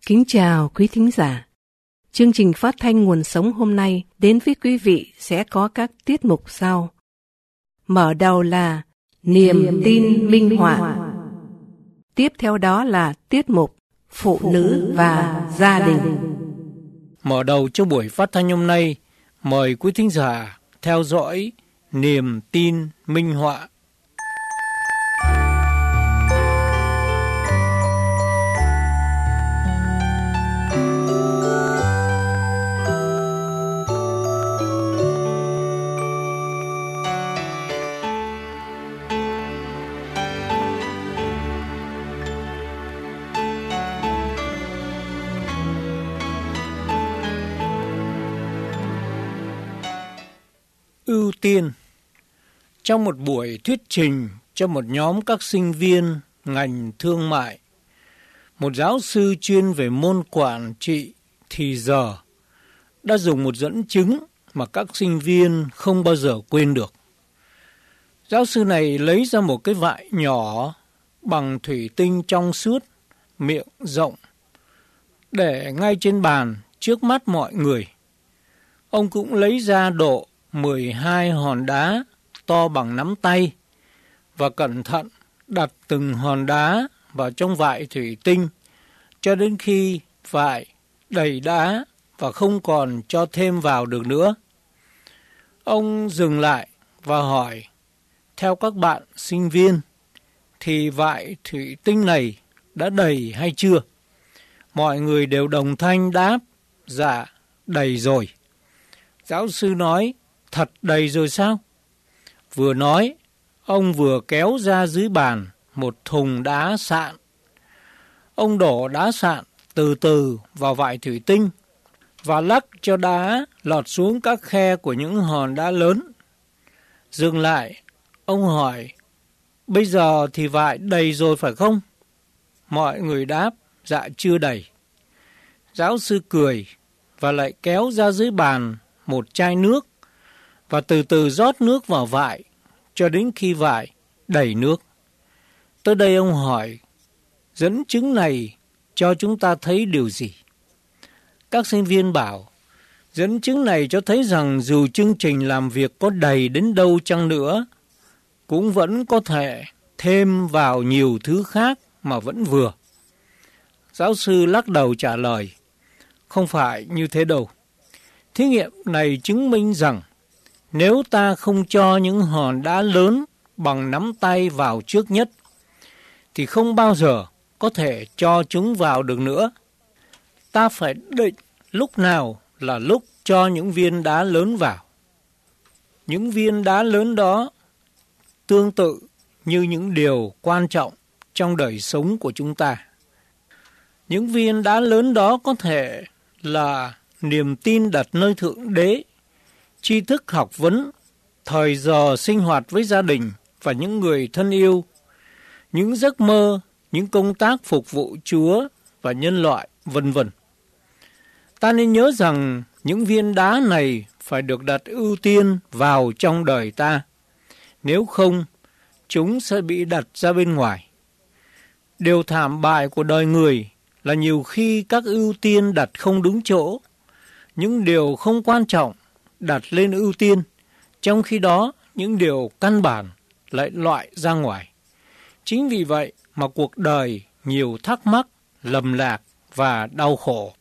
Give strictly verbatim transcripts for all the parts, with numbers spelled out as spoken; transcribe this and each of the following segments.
Kính chào quý thính giả. Chương trình phát thanh Nguồn Sống hôm nay đến với quý vị sẽ có các tiết mục sau. Mở đầu là Niềm tin minh họa. Tiếp theo đó là tiết mục Phụ nữ và gia đình. Mở đầu cho buổi phát thanh hôm nay, mời quý thính giả theo dõi Niềm tin minh họa. Ưu tiên. Trong một buổi thuyết trình cho một nhóm các sinh viên ngành thương mại, một giáo sư chuyên về môn quản trị thì giờ đã dùng một dẫn chứng mà các sinh viên không bao giờ quên được. Giáo sư này lấy ra một cái vại nhỏ bằng thủy tinh trong suốt, miệng rộng, để ngay trên bàn trước mắt mọi người. Ông cũng lấy ra độ mười hai hòn đá to bằng nắm tay và cẩn thận đặt từng hòn đá vào trong vại thủy tinh cho đến khi vại đầy đá và không còn cho thêm vào được nữa. Ông dừng lại và hỏi, theo các bạn sinh viên, thì vại thủy tinh này đã đầy hay chưa? Mọi người đều đồng thanh đáp, dạ, đầy rồi. Giáo sư nói, thật đầy rồi sao? Vừa nói, ông vừa kéo ra dưới bàn một thùng đá sạn. Ông đổ đá sạn từ từ vào vại thủy tinh và lắc cho đá lọt xuống các khe của những hòn đá lớn. Dừng lại, ông hỏi, bây giờ thì vại đầy rồi phải không? Mọi người đáp, dạ chưa đầy. Giáo sư cười và lại kéo ra dưới bàn một chai nước và từ từ rót nước vào vại cho đến khi vại đầy nước. Tới đây ông hỏi, dẫn chứng này cho chúng ta thấy điều gì? Các sinh viên bảo, dẫn chứng này cho thấy rằng dù chương trình làm việc có đầy đến đâu chăng nữa, cũng vẫn có thể thêm vào nhiều thứ khác mà vẫn vừa. Giáo sư lắc đầu trả lời, không phải như thế đâu. Thí nghiệm này chứng minh rằng nếu ta không cho những hòn đá lớn bằng nắm tay vào trước nhất, thì không bao giờ có thể cho chúng vào được nữa. Ta phải định lúc nào là lúc cho những viên đá lớn vào. Những viên đá lớn đó tương tự như những điều quan trọng trong đời sống của chúng ta. Những viên đá lớn đó có thể là niềm tin đặt nơi Thượng Đế, tri thức học vấn, thời giờ sinh hoạt với gia đình và những người thân yêu, những giấc mơ, những công tác phục vụ Chúa và nhân loại, vân vân. Ta nên nhớ rằng những viên đá này phải được đặt ưu tiên vào trong đời ta. Nếu không, chúng sẽ bị đặt ra bên ngoài. Điều thảm bại của đời người là nhiều khi các ưu tiên đặt không đúng chỗ, những điều không quan trọng đặt lên ưu tiên, trong khi đó những điều căn bản lại loại ra ngoài. Chính vì vậy mà cuộc đời nhiều thắc mắc, lầm lạc và đau khổ.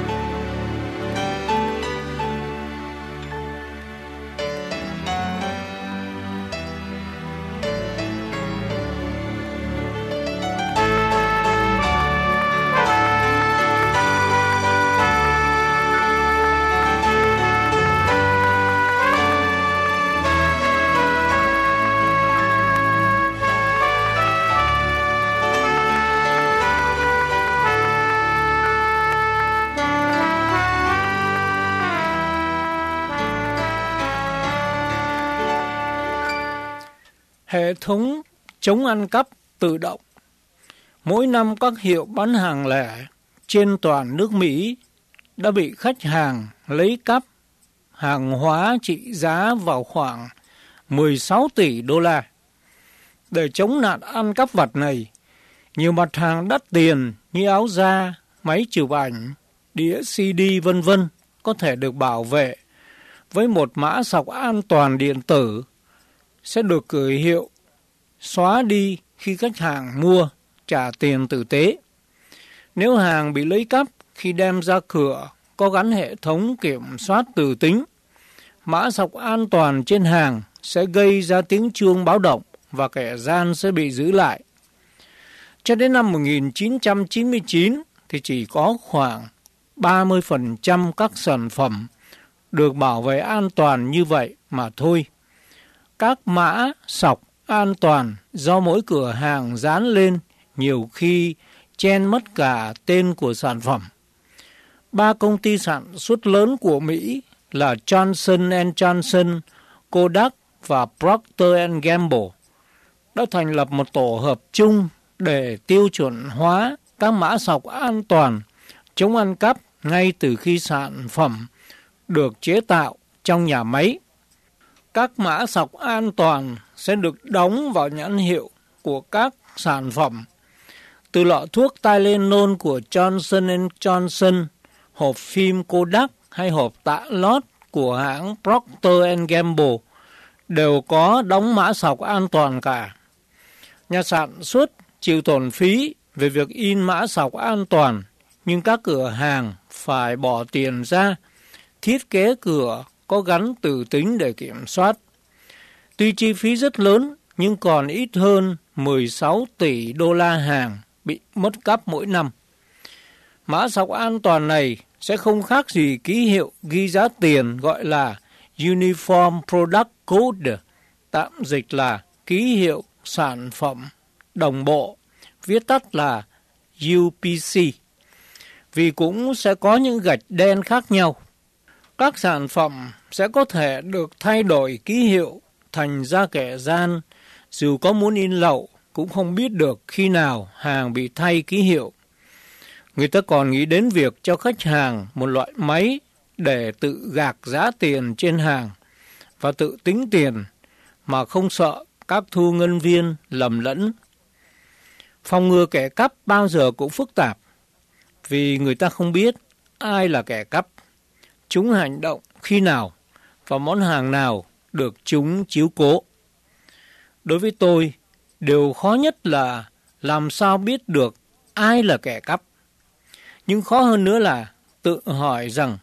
Hệ thống chống ăn cắp tự động. Mỗi năm các hiệu bán hàng lẻ trên toàn nước Mỹ đã bị khách hàng lấy cắp hàng hóa trị giá vào khoảng mười sáu tỷ đô la. Để chống nạn ăn cắp vặt này, nhiều mặt hàng đắt tiền như áo da, máy chụp ảnh, đĩa xê đê vân vân có thể được bảo vệ với một mã sọc an toàn điện tử sẽ được gửi hiệu xóa đi khi khách hàng mua trả tiền tử tế. Nếu hàng bị lấy cắp khi đem ra cửa có gắn hệ thống kiểm soát từ tính, mã sọc an toàn trên hàng sẽ gây ra tiếng chuông báo động và kẻ gian sẽ bị giữ lại. Cho đến năm một nghìn chín trăm chín mươi chín thì chỉ có khoảng ba mươi phần trăm các sản phẩm được bảo vệ an toàn như vậy mà thôi. Các mã sọc an toàn do mỗi cửa hàng dán lên nhiều khi chen mất cả tên của sản phẩm. Ba công ty sản xuất lớn của Mỹ là Johnson and Johnson, Kodak và Procter and Gamble đã thành lập một tổ hợp chung để tiêu chuẩn hóa các mã sọc an toàn chống ăn cắp ngay từ khi sản phẩm được chế tạo trong nhà máy. Các mã sọc an toàn sẽ được đóng vào nhãn hiệu của các sản phẩm, từ lọ thuốc Tylenol của Johnson and Johnson, hộp phim Kodak hay hộp tạ lót của hãng Procter and Gamble đều có đóng mã sọc an toàn cả. Nhà sản xuất chịu tổn phí về việc in mã sọc an toàn, nhưng các cửa hàng phải bỏ tiền ra thiết kế cửa có gắn từ tính để kiểm soát. Tuy chi phí rất lớn nhưng còn ít hơn mười sáu tỷ đô la hàng bị mất cắp mỗi năm. Mã sọc an toàn này sẽ không khác gì ký hiệu ghi giá tiền gọi là Uniform Product Code, tạm dịch là ký hiệu sản phẩm đồng bộ, viết tắt là U P C, vì cũng sẽ có những gạch đen khác nhau. Các sản phẩm sẽ có thể được thay đổi ký hiệu, thành ra kẻ gian dù có muốn in lậu cũng không biết được khi nào hàng bị thay ký hiệu. Người ta còn nghĩ đến việc cho khách hàng một loại máy để tự gạc giá tiền trên hàng và tự tính tiền mà không sợ các thu ngân viên lầm lẫn. Phòng ngừa kẻ cắp bao giờ cũng phức tạp, vì người ta không biết ai là kẻ cắp, chúng hành động khi nào và món hàng nào được chúng chiếu cố. Đối với tôi, điều khó nhất là làm sao biết được ai là kẻ cắp. Nhưng khó hơn nữa là tự hỏi rằng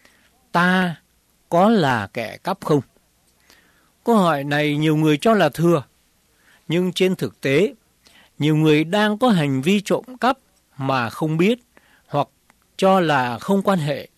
ta có là kẻ cắp không? Câu hỏi này nhiều người cho là thừa, nhưng trên thực tế, nhiều người đang có hành vi trộm cắp mà không biết hoặc cho là không quan hệ.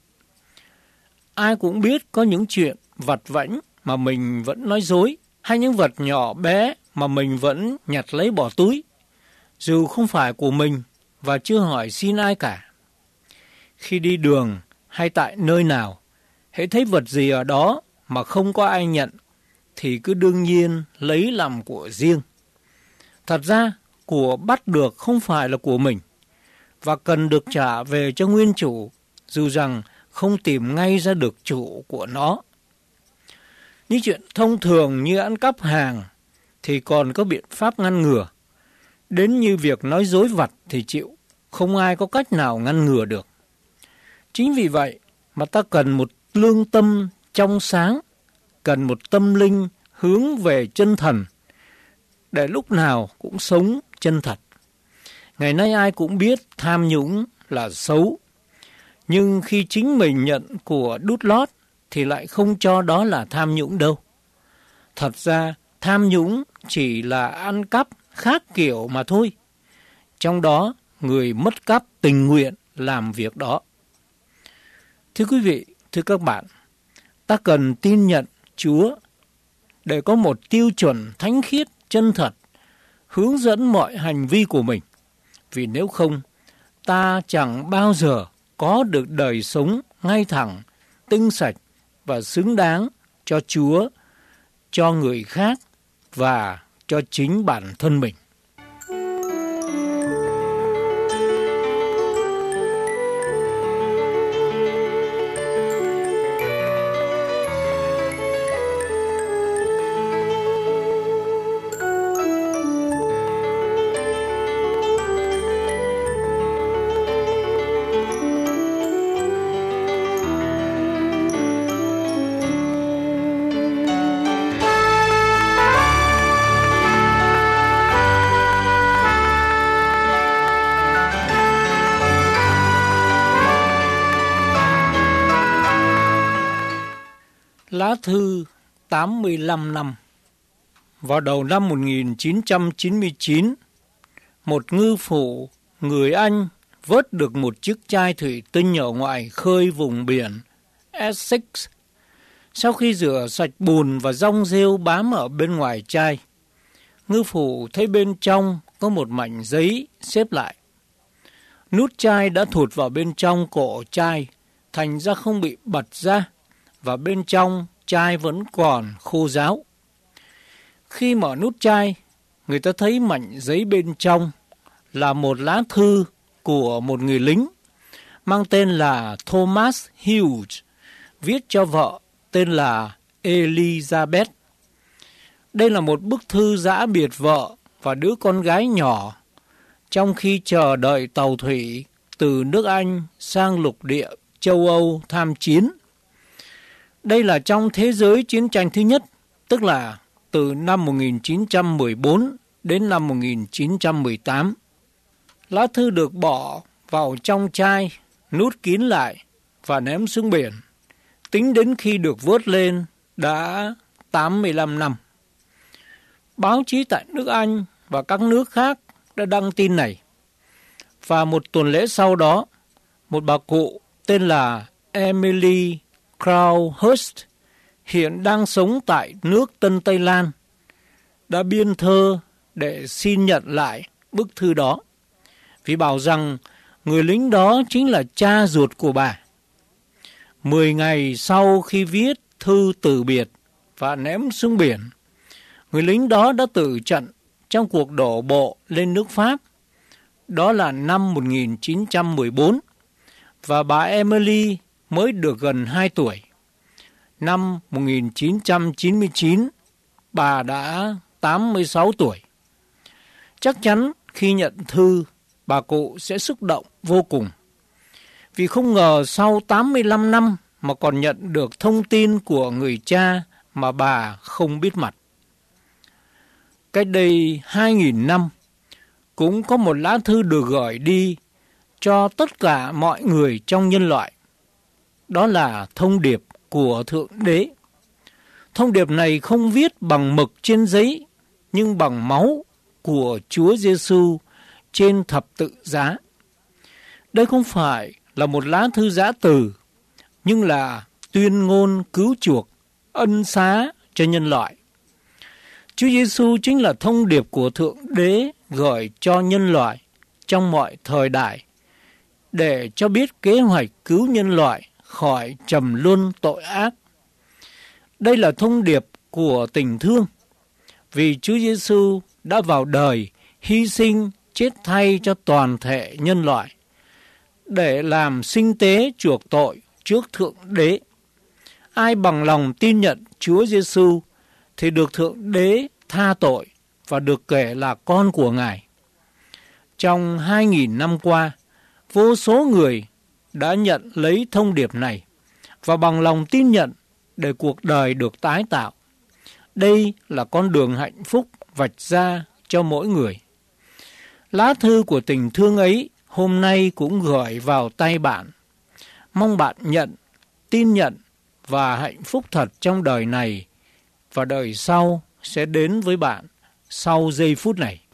Ai cũng biết có những chuyện vặt vãnh mà mình vẫn nói dối, hay những vật nhỏ bé mà mình vẫn nhặt lấy bỏ túi, dù không phải của mình và chưa hỏi xin ai cả. Khi đi đường hay tại nơi nào, hễ thấy vật gì ở đó mà không có ai nhận, thì cứ đương nhiên lấy làm của riêng. Thật ra, của bắt được không phải là của mình, và cần được trả về cho nguyên chủ, dù rằng không tìm ngay ra được chủ của nó. Những chuyện thông thường như ăn cắp hàng thì còn có biện pháp ngăn ngừa. Đến như việc nói dối vặt thì chịu, không ai có cách nào ngăn ngừa được. Chính vì vậy mà ta cần một lương tâm trong sáng, cần một tâm linh hướng về chân thần, để lúc nào cũng sống chân thật. Ngày nay ai cũng biết tham nhũng là xấu, nhưng khi chính mình nhận của đút lót thì lại không cho đó là tham nhũng đâu. Thật ra tham nhũng chỉ là ăn cắp khác kiểu mà thôi. Trong đó người mất cắp tình nguyện làm việc đó. Thưa quý vị, thưa các bạn, ta cần tin nhận Chúa để có một tiêu chuẩn thánh khiết, chân thật, hướng dẫn mọi hành vi của mình. Vì nếu không, ta chẳng bao giờ có được đời sống ngay thẳng, tinh sạch và xứng đáng cho Chúa, cho người khác và cho chính bản thân mình. Lá thư tám mươi lăm năm. Vào đầu năm một nghìn chín trăm chín mươi chín, một ngư phủ người Anh vớt được một chiếc chai thủy tinh ở ngoài khơi vùng biển Essex. Sau khi rửa sạch bùn và rong rêu bám ở bên ngoài chai, ngư phủ thấy bên trong có một mảnh giấy xếp lại. Nút chai đã thụt vào bên trong cổ chai, thành ra không bị bật ra, và bên trong chai vẫn còn khô ráo. Khi mở nút chai, người ta thấy mảnh giấy bên trong là một lá thư của một người lính mang tên là Thomas Hughes, viết cho vợ tên là Elizabeth. Đây là một bức thư giã biệt vợ và đứa con gái nhỏ trong khi chờ đợi tàu thủy từ nước Anh sang lục địa châu Âu tham chiến. Đây là trong thế giới chiến tranh thứ nhất, tức là từ năm một nghìn chín trăm mười bốn đến năm một nghìn chín trăm mười tám. Lá thư được bỏ vào trong chai, nút kín lại và ném xuống biển. Tính đến khi được vớt lên đã tám mươi lăm năm. Báo chí tại nước Anh và các nước khác đã đăng tin này. Và một tuần lễ sau đó, một bà cụ tên là Emily Crowhurst, hiện đang sống tại nước Tân Tây Lan, đã biên thơ để xin nhận lại bức thư đó, vì bảo rằng người lính đó chính là cha ruột của bà. Mười ngày sau khi viết thư từ biệt và ném xuống biển, người lính đó đã tử trận trong cuộc đổ bộ lên nước Pháp. Đó là năm một nghìn chín trăm mười bốn, và bà Emily mới được gần hai tuổi. Năm một nghìn chín trăm chín mươi chín, bà đã tám mươi sáu tuổi. Chắc chắn khi nhận thư, bà cụ sẽ xúc động vô cùng, vì không ngờ sau tám mươi lăm năm mà còn nhận được thông tin của người cha mà bà không biết mặt. Cách đây hai nghìn năm, cũng có một lá thư được gửi đi cho tất cả mọi người trong nhân loại. Đó là thông điệp của Thượng Đế. Thông điệp này không viết bằng mực trên giấy, nhưng bằng máu của Chúa Giêsu trên thập tự giá. Đây không phải là một lá thư giã từ, nhưng là tuyên ngôn cứu chuộc, ân xá cho nhân loại. Chúa Giêsu chính là thông điệp của Thượng Đế gửi cho nhân loại trong mọi thời đại, để cho biết kế hoạch cứu nhân loại khỏi trầm luân tội ác. Đây là thông điệp của tình thương, vì Chúa Giêsu đã vào đời, hy sinh, chết thay cho toàn thể nhân loại, để làm sinh tế chuộc tội trước Thượng Đế. Ai bằng lòng tin nhận Chúa Giêsu thì được Thượng Đế tha tội và được kể là con của Ngài. Trong hai nghìn năm qua, vô số người đã nhận lấy thông điệp này và bằng lòng tin nhận để cuộc đời được tái tạo. Đây là con đường hạnh phúc vạch ra cho mỗi người. Lá thư của tình thương ấy hôm nay cũng gửi vào tay bạn. Mong bạn nhận, tin nhận và hạnh phúc thật trong đời này, và đời sau sẽ đến với bạn sau giây phút này.